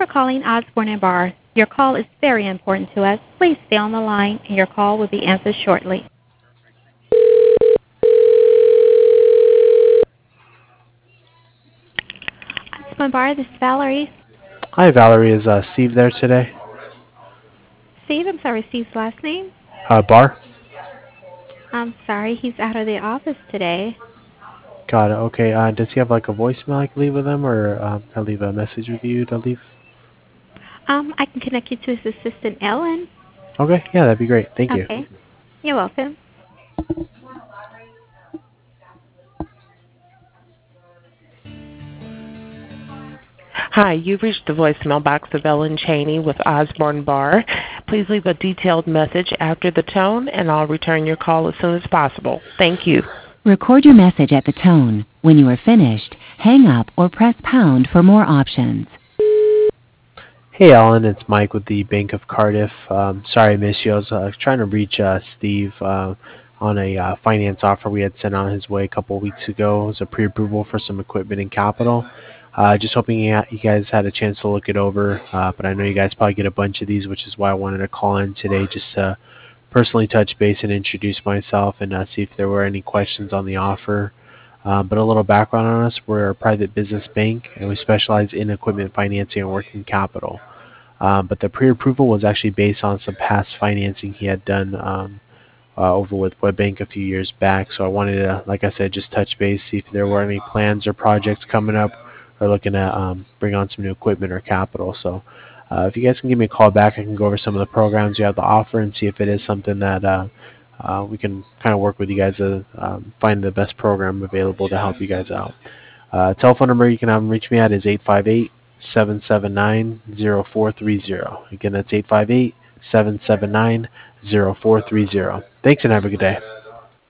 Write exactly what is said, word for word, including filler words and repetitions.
for calling Osborne and Barr. Your call is very important to us. Please stay on the line, and your call will be answered shortly. Osborne and Barr, this is Valerie. Hi, Valerie. Is uh, Steve there today? Steve, I'm sorry, Steve's last name? Uh, Bar? I'm sorry, he's out of the office today. Got it. Okay. Uh, does he have like a voicemail I can leave with him, or um, can I leave a message with you to leave? Um, I can connect you to his assistant, Ellen. Okay. Yeah, that'd be great. Thank you. Okay. You're welcome. Hi, you've reached the voicemail box of Ellen Cheney with Osborne Barr. Please leave a detailed message after the tone, and I'll return your call as soon as possible. Thank you. Record your message at the tone. When you are finished, hang up or press pound for more options. Hey, Ellen. It's Mike with the Bank of Cardiff. Um, sorry I missed you. I was uh, trying to reach uh, Steve uh, on a uh, finance offer we had sent on his way a couple of weeks ago. It was a pre-approval for some equipment and capital. Uh, just hoping you, ha- you guys had a chance to look it over, uh, but I know you guys probably get a bunch of these, which is why I wanted to call in today just to personally touch base and introduce myself and uh, see if there were any questions on the offer. Uh, but a little background on us, we're a private business bank and we specialize in equipment financing and working capital. Um, but the pre-approval was actually based on some past financing he had done um, uh, over with WebBank a few years back. So I wanted to, like I said, just touch base, see if there were any plans or projects coming up or looking to um, bring on some new equipment or capital. So uh, if you guys can give me a call back, I can go over some of the programs you have to offer and see if it is something that uh, uh, we can kind of work with you guys to um, find the best program available to help you guys out. Uh, telephone number you can um, reach me at is eight five eight, seven seven nine, zero four three zero. Again, that's eight five eight, seven seven nine, zero four three zero. Thanks and have a good day.